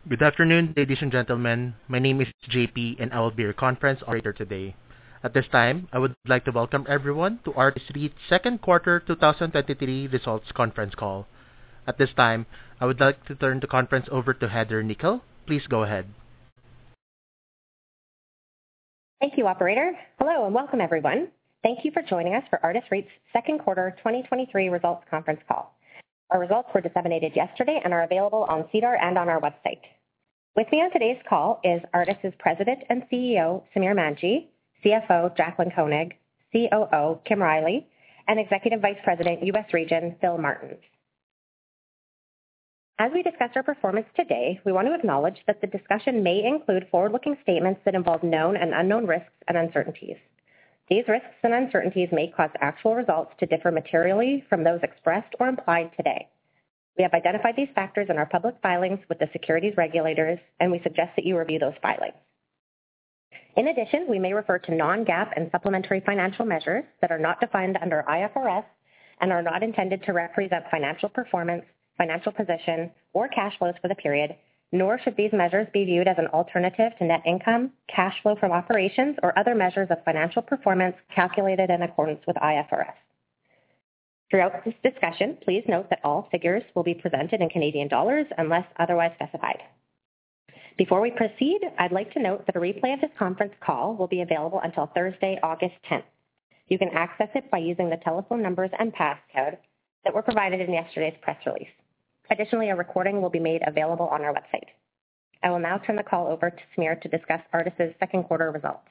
Good afternoon, ladies and gentlemen. My name is JP, and I will be your conference operator today. At this time, I would like to welcome everyone to Artis REIT's second quarter 2023 results conference call. At this time, I would like to turn the conference over to Heather Nikkel. Please go ahead. Thank you, operator. Hello, and welcome, everyone. Thank you for joining us for Artis REIT's second quarter 2023 results conference call. Our results were disseminated yesterday and are available on SEDAR and on our website. With me on today's call is Artis's President and CEO, Samir Manji, CFO, Jaclyn Koenig, COO, Kim Riley, and Executive Vice President, U.S. Region, Phil Martens. As we discuss our performance today, we want to acknowledge that the discussion may include forward-looking statements that involve known and unknown risks and uncertainties. These risks and uncertainties may cause actual results to differ materially from those expressed or implied today. We have identified these factors in our public filings with the securities regulators, and we suggest that you review those filings. In addition, we may refer to non-GAAP and supplementary financial measures that are not defined under IFRS and are not intended to represent financial performance, financial position, or cash flows for the period, nor should these measures be viewed as an alternative to net income, cash flow from operations, or other measures of financial performance calculated in accordance with IFRS. Throughout this discussion, please note that all figures will be presented in Canadian dollars unless otherwise specified. Before we proceed, I'd like to note that a replay of this conference call will be available until Thursday, August 10th. You can access it by using the telephone numbers and passcode that were provided in yesterday's press release. Additionally, a recording will be made available on our website. I will now turn the call over to Samir to discuss Artis's second quarter results.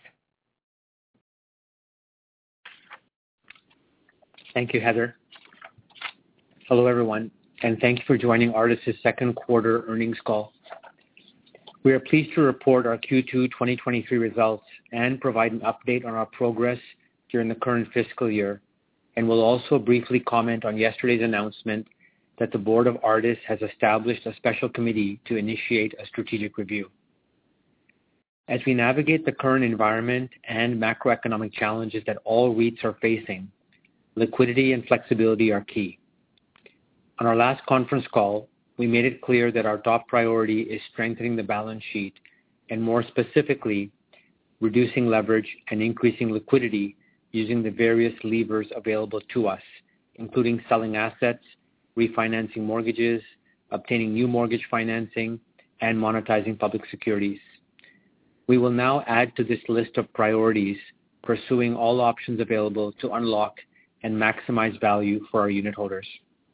Thank you, Heather. Hello, everyone, and thank you for joining Artis's second quarter earnings call. We are pleased to report our Q2 2023 results and provide an update on our progress during the current fiscal year, and will also briefly comment on yesterday's announcement that the board of Artis has established a special committee to initiate a strategic review. As we navigate the current environment and macroeconomic challenges that all REITs are facing, liquidity and flexibility are key. On our last conference call, we made it clear that our top priority is strengthening the balance sheet and, more specifically, reducing leverage and increasing liquidity using the various levers available to us, including selling assets, refinancing mortgages, obtaining new mortgage financing, and monetizing public securities. We will now add to this list of priorities, pursuing all options available to unlock and maximize value for our unit holders.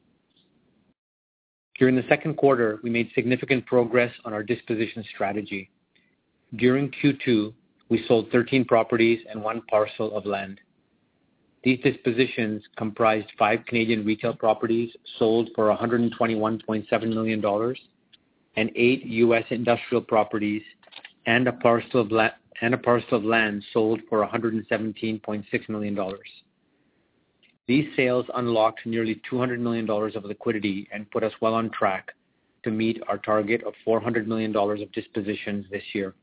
During the second quarter, we made significant progress on our disposition strategy. During Q2, we sold 13 properties and 1 parcel of land. These dispositions comprised 5 Canadian retail properties sold for $121.7 million and 8 U.S. industrial properties and a parcel of land sold for $117.6 million. These sales unlocked nearly $200 million of liquidity and put us well on track to meet our target of $400 million of dispositions this year.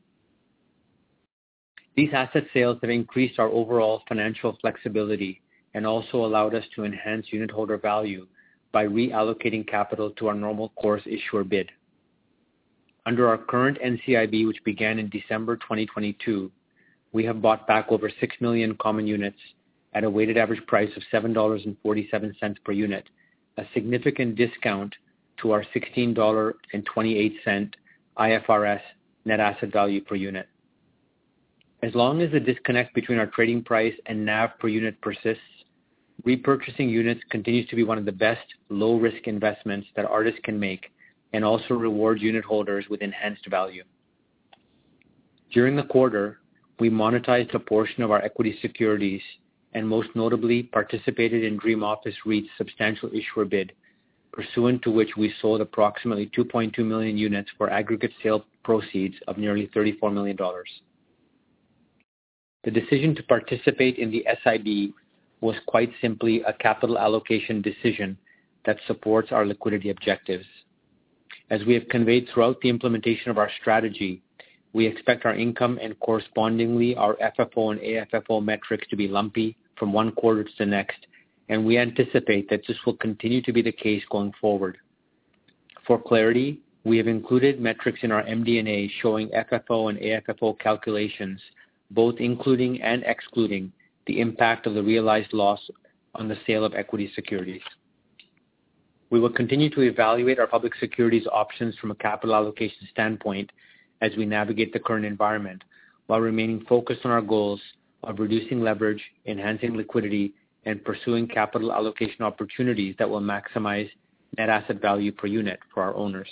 These asset sales have increased our overall financial flexibility and also allowed us to enhance unitholder value by reallocating capital to our normal course issuer bid. Under our current NCIB, which began in December 2022, we have bought back over 6 million common units at a weighted average price of $7.47 per unit, a significant discount to our $16.28 IFRS net asset value per unit. As long as the disconnect between our trading price and NAV per unit persists, repurchasing units continues to be one of the best low-risk investments that Artis can make and also rewards unit holders with enhanced value. During the quarter, we monetized a portion of our equity securities and most notably participated in Dream Office REIT's substantial issuer bid, pursuant to which we sold approximately 2.2 million units for aggregate sale proceeds of nearly $34 million. The decision to participate in the SIB was quite simply a capital allocation decision that supports our liquidity objectives. As we have conveyed throughout the implementation of our strategy, we expect our income and correspondingly our FFO and AFFO metrics to be lumpy from one quarter to the next, and we anticipate that this will continue to be the case going forward. For clarity, We have included metrics in our MD&A showing FFO and AFFO calculations, both including and excluding the impact of the realized loss on the sale of equity securities. We will continue to evaluate our public securities options from a capital allocation standpoint as we navigate the current environment, while remaining focused on our goals of reducing leverage, enhancing liquidity, and pursuing capital allocation opportunities that will maximize net asset value per unit for our owners.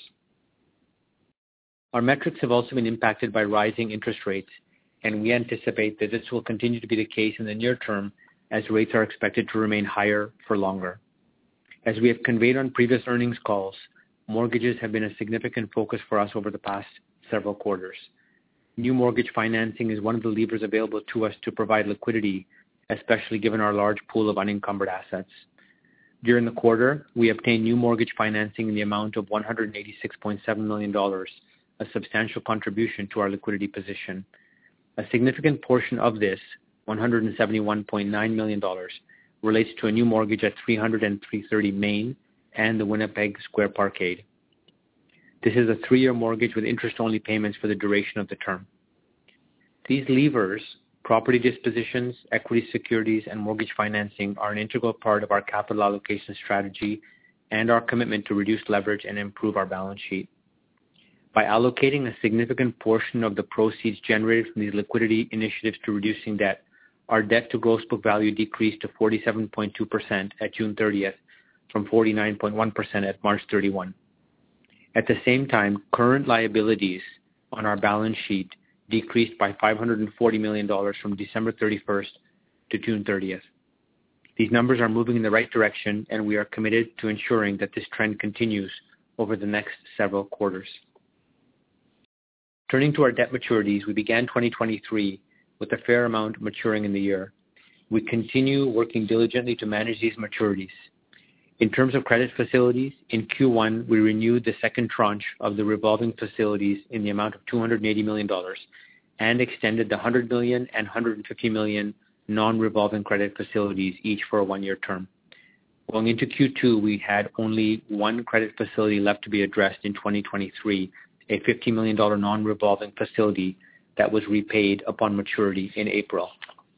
Our metrics have also been impacted by rising interest rates, and we anticipate that this will continue to be the case in the near term as rates are expected to remain higher for longer. As we have conveyed on previous earnings calls, mortgages have been a significant focus for us over the past several quarters. New mortgage financing is one of the levers available to us to provide liquidity, especially given our large pool of unencumbered assets. During the quarter, we obtained new mortgage financing in the amount of $186.7 million, a substantial contribution to our liquidity position. A significant portion of this, $171.9 million, relates to a new mortgage at 300 and 330 Main and the Winnipeg Square Parkade. This is a 3-year mortgage with interest-only payments for the duration of the term. These levers, property dispositions, equity securities, and mortgage financing, are an integral part of our capital allocation strategy and our commitment to reduce leverage and improve our balance sheet. By allocating a significant portion of the proceeds generated from these liquidity initiatives to reducing debt, our debt to gross book value decreased to 47.2% at June 30th from 49.1% at March 31. At the same time, current liabilities on our balance sheet decreased by $540 million from December 31st to June 30th. These numbers are moving in the right direction, and we are committed to ensuring that this trend continues over the next several quarters. Turning to our debt maturities, we began 2023 with a fair amount maturing in the year. We continue working diligently to manage these maturities. In terms of credit facilities, in Q1, we renewed the second tranche of the revolving facilities in the amount of $280 million and extended the $100 million and $150 million non-revolving credit facilities, each for a 1-year term. Going into Q2, we had only one credit facility left to be addressed in 2023, a $50 million non-revolving facility that was repaid upon maturity in April.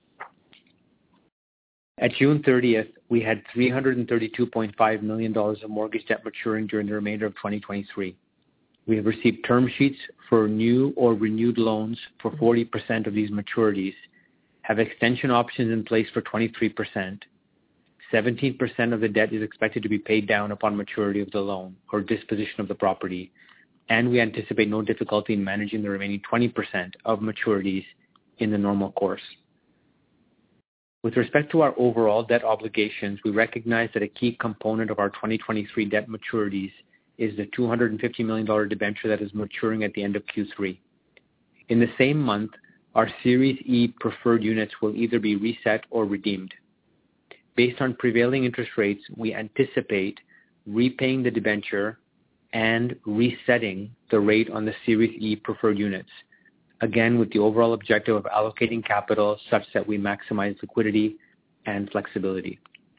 At June 30th, we had $332.5 million of mortgage debt maturing during the remainder of 2023. We have received term sheets for new or renewed loans for 40% of these maturities, have extension options in place for 23%. 17% of the debt is expected to be paid down upon maturity of the loan or disposition of the property, and we anticipate no difficulty in managing the remaining 20% of maturities in the normal course. With respect to our overall debt obligations, we recognize that a key component of our 2023 debt maturities is the $250 million debenture that is maturing at the end of Q3. In the same month, our Series E preferred units will either be reset or redeemed. Based on prevailing interest rates, we anticipate repaying the debenture and resetting the rate on the Series E preferred units, again with the overall objective of allocating capital such that we maximize liquidity and flexibility.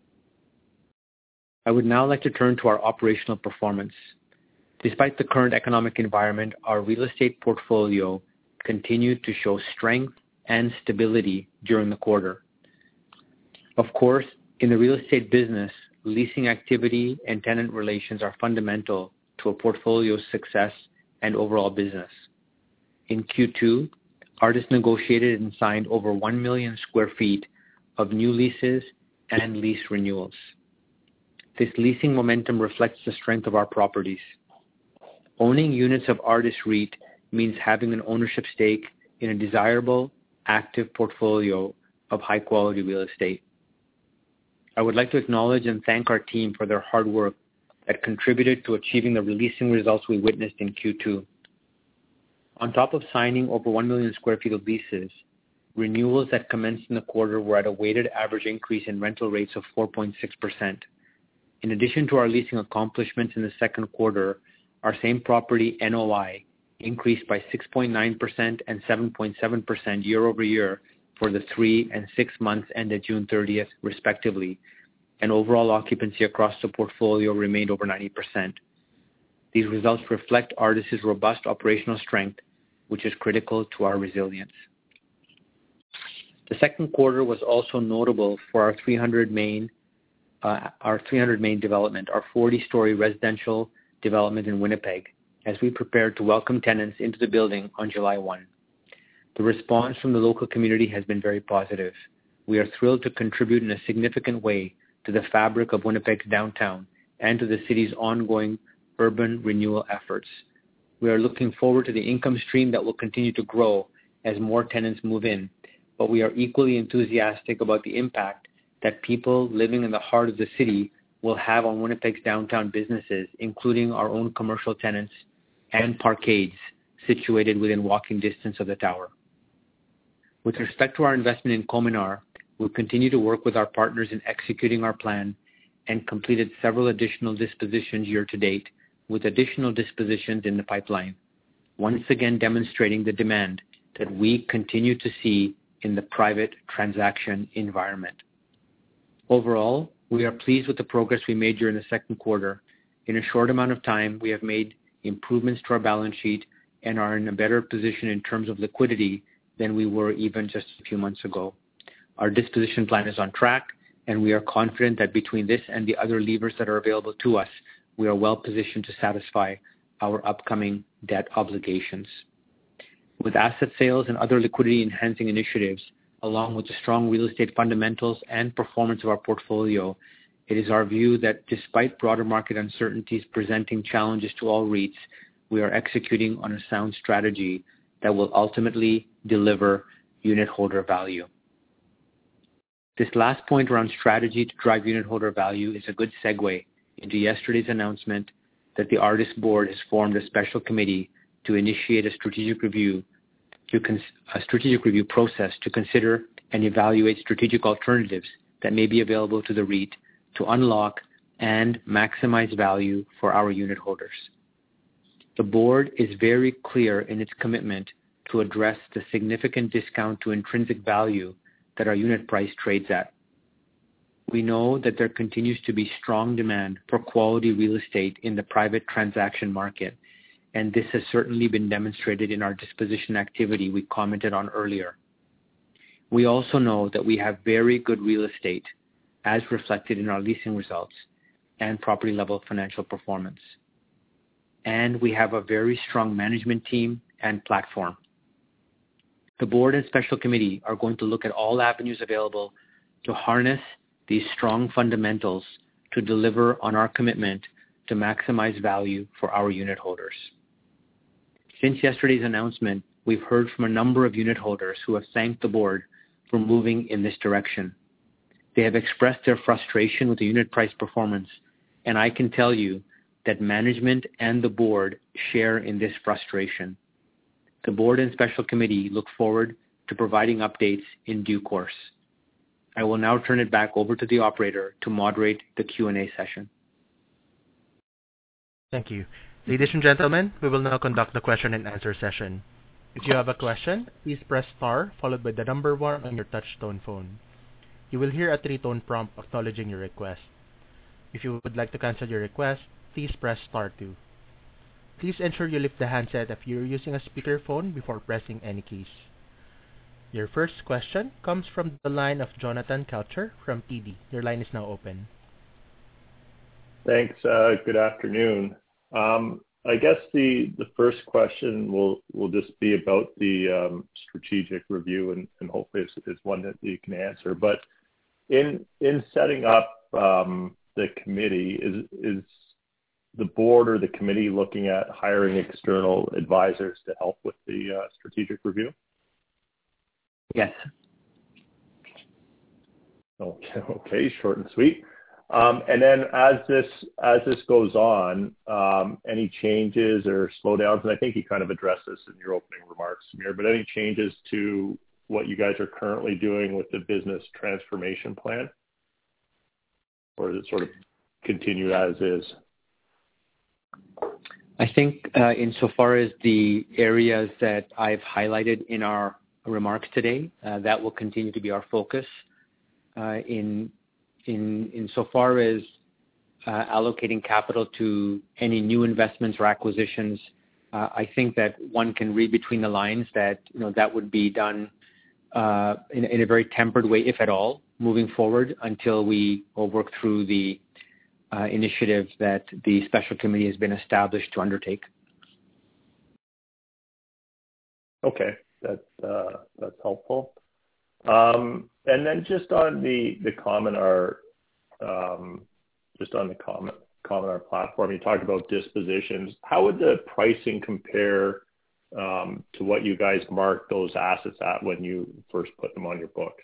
I would now like to turn to our operational performance. Despite the current economic environment, our real estate portfolio continued to show strength and stability during the quarter. Of course, in the real estate business, leasing activity and tenant relations are fundamental to a portfolio's success and overall business. In Q2, Artis negotiated and signed over 1 million square feet of new leases and lease renewals. This leasing momentum reflects the strength of our properties. Owning units of Artis REIT means having an ownership stake in a desirable, active portfolio of high-quality real estate. I would like to acknowledge and thank our team for their hard work that contributed to achieving the leasing results we witnessed in Q2. On top of signing over 1 million square feet of leases, renewals that commenced in the quarter were at a weighted average increase in rental rates of 4.6%. In addition to our leasing accomplishments in the second quarter, our same property NOI increased by 6.9% and 7.7% year over year for the 3 and 6 months ended June 30th, respectively, and overall occupancy across the portfolio remained over 90%. These results reflect Artis's robust operational strength, which is critical to our resilience. The second quarter was also notable for our 300 Main development, our 40-story residential development in Winnipeg, as we prepared to welcome tenants into the building on July 1. The response from the local community has been very positive. We are thrilled to contribute in a significant way to the fabric of Winnipeg's downtown and to the city's ongoing urban renewal efforts. We are looking forward to the income stream that will continue to grow as more tenants move in, but we are equally enthusiastic about the impact that people living in the heart of the city will have on Winnipeg's downtown businesses, including our own commercial tenants and parkades situated within walking distance of the tower. With respect to our investment in Cominar, we'll continue to work with our partners in executing our plan and completed several additional dispositions year to date, with additional dispositions in the pipeline, once again demonstrating the demand that we continue to see in the private transaction environment. Overall, we are pleased with the progress we made during the second quarter. In a short amount of time, we have made improvements to our balance sheet and are in a better position in terms of liquidity than we were even just a few months ago. Our disposition plan is on track, and we are confident that between this and the other levers that are available to us, we are well positioned to satisfy our upcoming debt obligations. With asset sales and other liquidity-enhancing initiatives, along with the strong real estate fundamentals and performance of our portfolio, it is our view that despite broader market uncertainties presenting challenges to all REITs, we are executing on a sound strategy that will ultimately deliver unit holder value. This last point around strategy to drive unit holder value is a good segue into yesterday's announcement that the Artis board has formed a special committee to initiate a strategic review process to consider and evaluate strategic alternatives that may be available to the REIT to unlock and maximize value for our unit holders. The board is very clear in its commitment to address the significant discount to intrinsic value that our unit price trades at. We know that there continues to be strong demand for quality real estate in the private transaction market, and this has certainly been demonstrated in our disposition activity we commented on earlier. We also know that we have very good real estate, as reflected in our leasing results and property-level financial performance. And we have a very strong management team and platform. The board and special committee are going to look at all avenues available to harness these strong fundamentals to deliver on our commitment to maximize value for our unit holders. Since yesterday's announcement, we've heard from a number of unit holders who have thanked the board for moving in this direction. They have expressed their frustration with the unit price performance, and I can tell you that management and the board share in this frustration. The board and special committee look forward to providing updates in due course. I will now turn it back over to the operator to moderate the Q&A session. Thank you. Ladies and gentlemen, we will now conduct the question and answer session. If you have a question, please press star followed by the number 1 on your touch-tone phone. You will hear a 3-tone prompt acknowledging your request. If you would like to cancel your request, please press star 2. Please ensure you lift the handset if you're using a speakerphone before pressing any keys. Your first question comes from the line of Jonathan Kelcher from TD. Your line is now open. Thanks. Good afternoon. I guess the first question will just be about the strategic review, and hopefully it's one that you can answer. But in setting up the committee, is the board or the committee looking at hiring external advisors to help with the strategic review? Yes. Okay, short and sweet. And then as this goes on, any changes or slowdowns? And I think you kind of addressed this in your opening remarks, Samir. But any changes to what you guys are currently doing with the business transformation plan, or is it sort of continue as is? I think insofar as the areas that I've highlighted in our remarks today, that will continue to be our focus. Insofar as allocating capital to any new investments or acquisitions, I think that one can read between the lines that that would be done in a very tempered way, if at all, moving forward until we will work through the initiative that the special committee has been established to undertake. Okay, that's helpful. And then just on the Cominar, just on the Cominar platform, you talked about dispositions. How would the pricing compare to what you guys marked those assets at when you first put them on your books?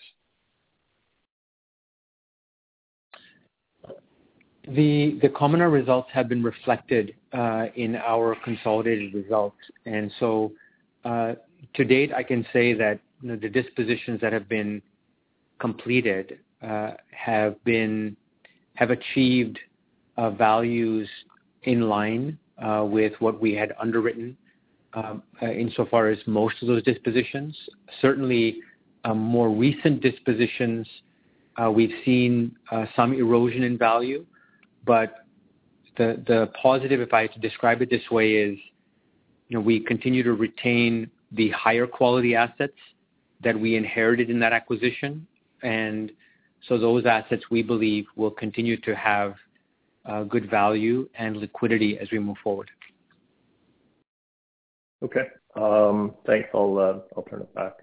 The Cominar results have been reflected in our consolidated results, and so to date, I can say that the dispositions that have been completed have achieved values in line with what we had underwritten. Insofar as most of those dispositions, certainly more recent dispositions, we've seen some erosion in value, but the positive, if I had to describe it this way, is we continue to retain the higher quality assets that we inherited in that acquisition, and so those assets we believe will continue to have good value and liquidity as we move forward. Okay. Thanks. I'll turn it back.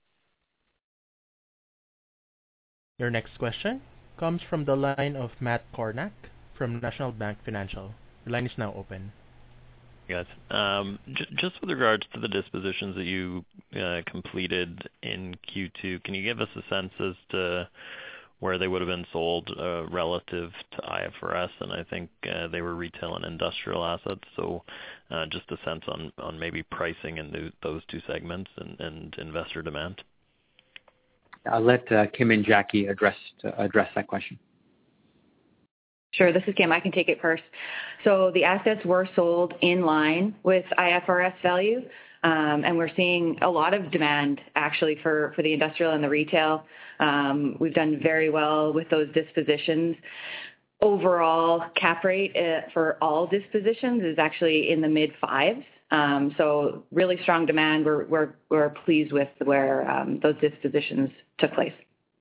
Your next question comes from the line of Matt Kornack from National Bank Financial. Your line is now open. Yes. Just with regards to the dispositions that you completed in Q2, can you give us a sense as to where they would have been sold relative to IFRS? And I think they were retail and industrial assets. So just a sense on maybe pricing in those two segments and investor demand. I'll let Kim and Jackie address that question. Sure, this is Kim. I can take it first. So the assets were sold in line with IFRS value, and we're seeing a lot of demand actually for the industrial and the retail. We've done very well with those dispositions. Overall cap rate for all dispositions is actually in the mid fives. So really strong demand. We're pleased with where those dispositions took place.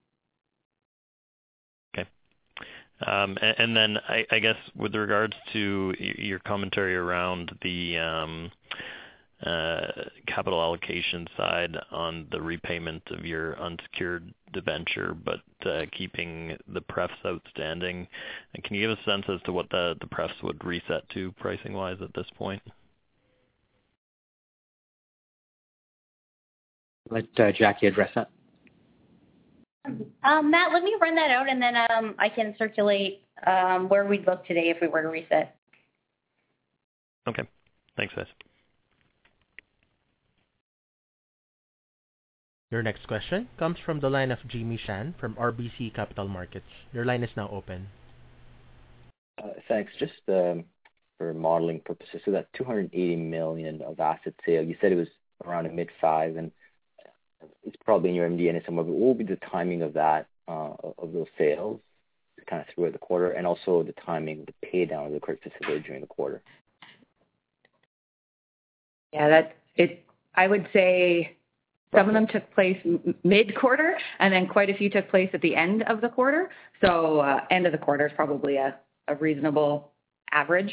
And then I guess with regards to your commentary around the capital allocation side on the repayment of your unsecured debenture, but keeping the prefs outstanding, and can you give a sense as to what the prefs would reset to pricing-wise at this point? Let Jackie address that. Matt, let me run that out, and then I can circulate where we'd look today if we were to reset. Okay. Thanks, guys. Your next question comes from the line of Jimmy Shan from RBC Capital Markets. Your line is now open. Thanks. Just for modeling purposes, so that $280 million of asset sale, you said it was around a mid-five, and it's probably in your MD&A somewhere, but what will be the timing of that, of those sales kind of throughout the quarter, and also the timing of the pay down of the credit facility during the quarter? Yeah, I would say some of them took place mid-quarter, and then quite a few took place at the end of the quarter. So end of the quarter is probably a reasonable average.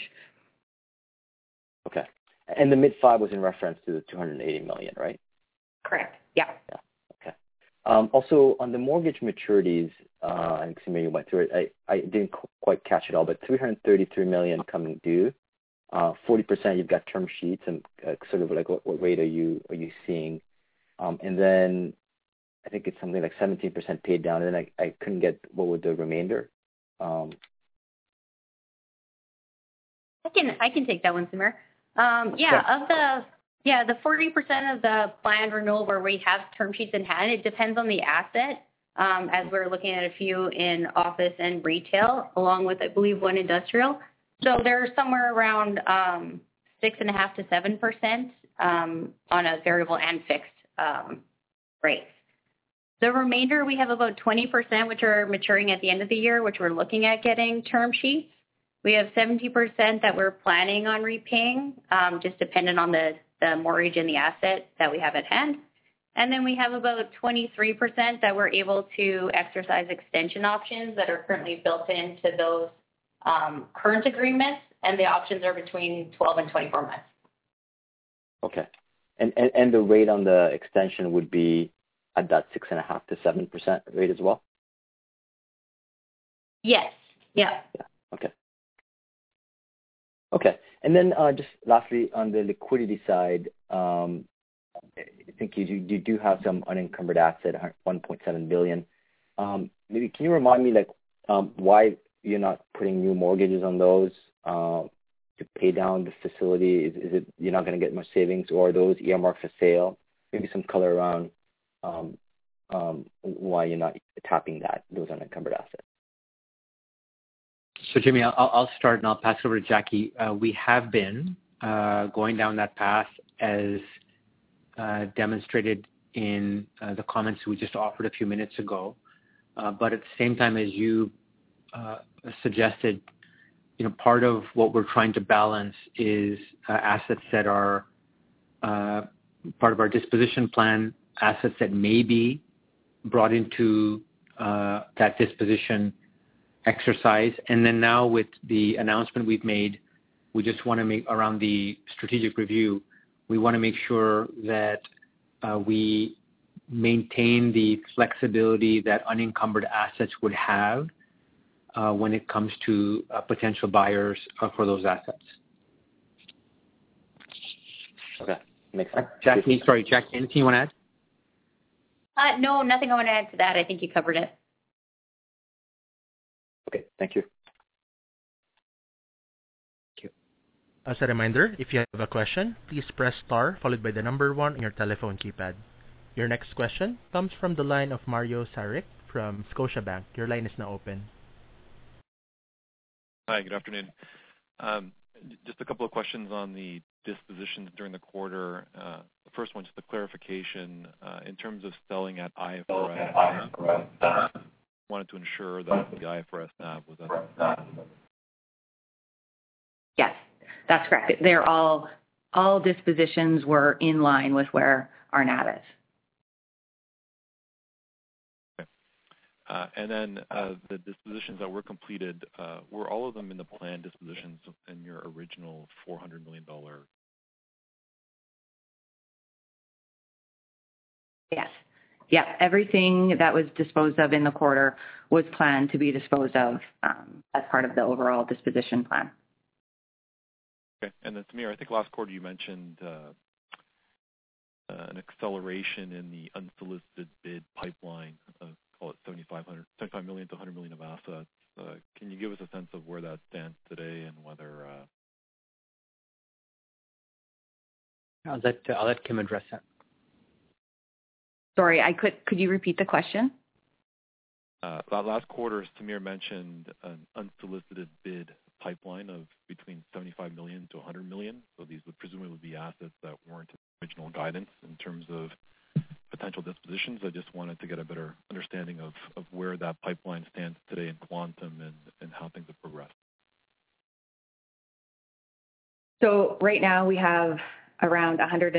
Okay. And the mid-five was in reference to the $280 million, right? Correct. Yeah. Okay. Also, on the mortgage maturities, I think Samir, you went through it. I didn't quite catch it all, but $333 million coming due. 40% you've got term sheets, and sort of like what rate are you seeing? And then I think it's something like 17% paid down, and then I couldn't get what was the remainder. I can take that one, Samir. The 40% of the planned renewal where we have term sheets in hand, it depends on the asset, as we're looking at a few in office and retail, along with, I believe, one industrial. So they're somewhere around 6.5% to 7% on a variable and fixed rates. The remainder, we have about 20%, which are maturing at the end of the year, which we're looking at getting term sheets. We have 70% that we're planning on repaying, just dependent on the mortgage and the asset that we have at hand. And then we have about 23% that we're able to exercise extension options that are currently built into those current agreements, and the options are between 12 and 24 months. Okay. And the rate on the extension would be at that 6.5% to 7% rate as well? Yes. Yeah. Okay. Okay. And then just lastly, on the liquidity side, I think you do have some unencumbered asset, 1.7 billion. Maybe can you remind me, why you're not putting new mortgages on those to pay down the facility? Is it you're not going to get much savings, or are those earmarked for sale? Maybe some color around why you're not tapping those unencumbered assets. So, Jimmy, I'll start and I'll pass it over to Jackie. We have been going down that path as demonstrated in the comments we just offered a few minutes ago. But at the same time, as you suggested, part of what we're trying to balance is assets that are part of our disposition plan, assets that may be brought into that disposition exercise. And then now with the announcement we've made, we just want to make around the strategic review, we want to make sure that we maintain the flexibility that unencumbered assets would have when it comes to potential buyers for those assets. Okay, makes sense. Jackie, anything you want to add? No, nothing I want to add to that. I think you covered it. Okay, thank you. As a reminder, if you have a question, please press star followed by the number 1 on your telephone keypad. Your next question comes from the line of Mario Saric from Scotiabank. Your line is now open. Hi, good afternoon. Just a couple of questions on the dispositions during the quarter. The first one, just a clarification. In terms of selling at IFRS, wanted to ensure that the IFRS NAV was at. Yes, that's correct. They're all dispositions were in line with where our NAV is. And then the dispositions that were completed, were all of them in the planned dispositions in your original $400 million? Yes. Yeah, everything that was disposed of in the quarter was planned to be disposed of as part of the overall disposition plan. Okay. And then, Samir, I think last quarter you mentioned an acceleration in the unsolicited bid pipeline of, call it 75 million to 100 million of assets. Can you give us a sense of where that stands today and whether... I'll let Kim address that. Sorry, could you repeat the question? Last quarter, Samir mentioned an unsolicited bid pipeline of between 75 million to 100 million. So these would presumably be assets that weren't in the original guidance in terms of potential dispositions. I just wanted to get a better understanding of where that pipeline stands today in quantum and how things have progressed. So right now we have around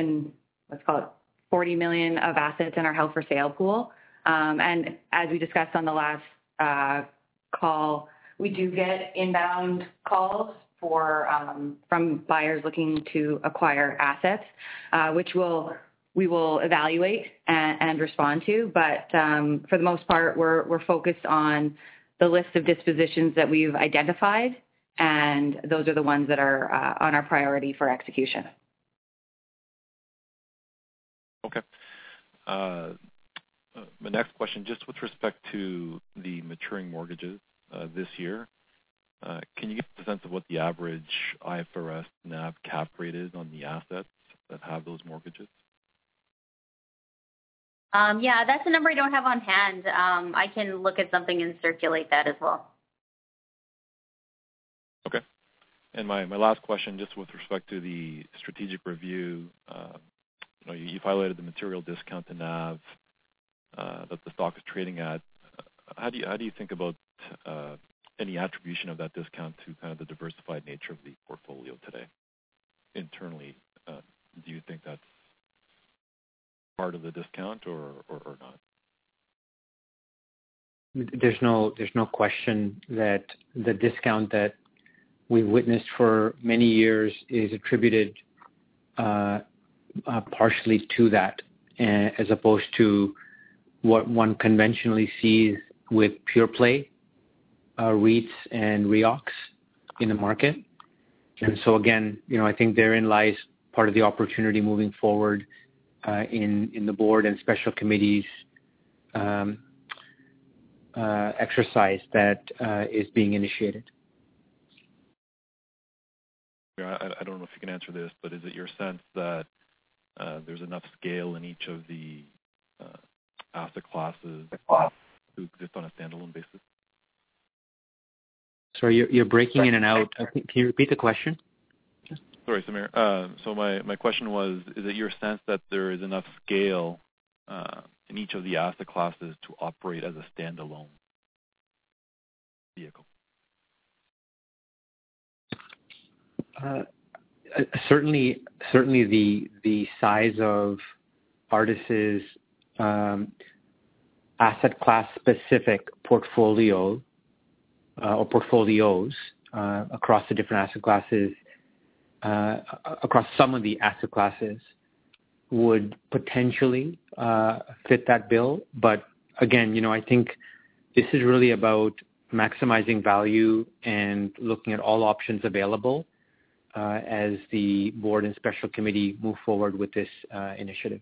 40 million of assets in our held for sale pool. And as we discussed on the last call, we do get inbound calls from buyers looking to acquire assets, which we will evaluate and respond to. But for the most part, we're focused on the list of dispositions that we've identified, and those are the ones that are on our priority for execution. Okay. My next question, just with respect to the maturing mortgages this year, can you give us a sense of what the average IFRS NAV cap rate is on the assets that have those mortgages? Yeah, that's a number I don't have on hand. I can look at something and circulate that as well. Okay. And my last question, just with respect to the strategic review, you've highlighted the material discount to NAV that the stock is trading at. How do you think about any attribution of that discount to kind of the diversified nature of the portfolio today? Internally, do you think that's part of the discount or not? There's no question that the discount that we've witnessed for many years is attributed partially to that, as opposed to what one conventionally sees with pure play REITs and REOCs in the market. And so again, I think therein lies part of the opportunity moving forward in the board and special committees exercise that is being initiated. I don't know if you can answer this, but is it your sense that there's enough scale in each of the asset classes to exist on a standalone basis? Sorry, you're breaking in and out. Can you repeat the question? Sorry, Samir. So my question was, is it your sense that there is enough scale in each of the asset classes to operate as a standalone vehicle? Certainly the size of Artis's asset class specific portfolio or portfolios across the different asset classes, across some of the asset classes, would potentially fit that bill. But again, I think this is really about maximizing value and looking at all options available as the board and special committee move forward with this initiative.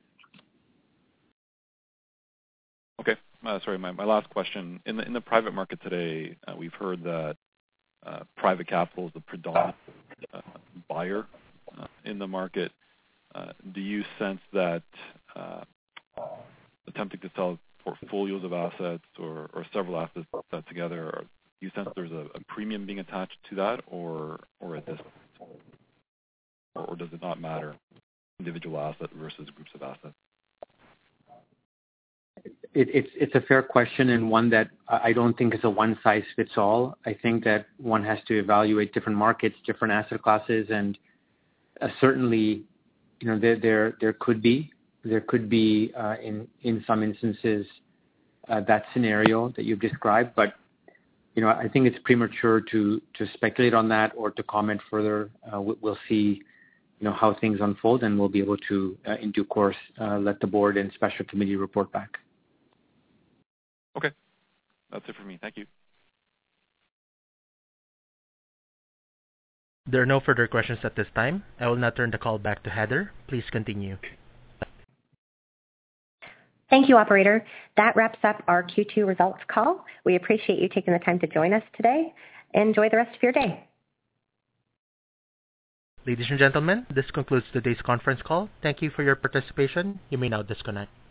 Okay. Sorry, my last question. In the private market today, we've heard that private capital is the predominant buyer in the market. Do you sense that attempting to sell portfolios of assets or several assets together, do you sense there's a premium being attached to that, or at this, or does it not matter, individual asset versus groups of assets? It's a fair question, and one that I don't think is a one size fits all. I think that one has to evaluate different markets, different asset classes, and certainly, there could be in some instances that scenario that you've described, but I think it's premature to speculate on that or to comment further. We'll see how things unfold, and we'll be able to in due course let the board and special committee report back. Okay, that's it for me. Thank you. There are no further questions at this time. I will now turn the call back to Heather. Please continue. Thank you, operator. That wraps up our Q2 results call. We appreciate you taking the time to join us today. Enjoy the rest of your day. Ladies and gentlemen, this concludes today's conference call. Thank you for your participation. You may now disconnect.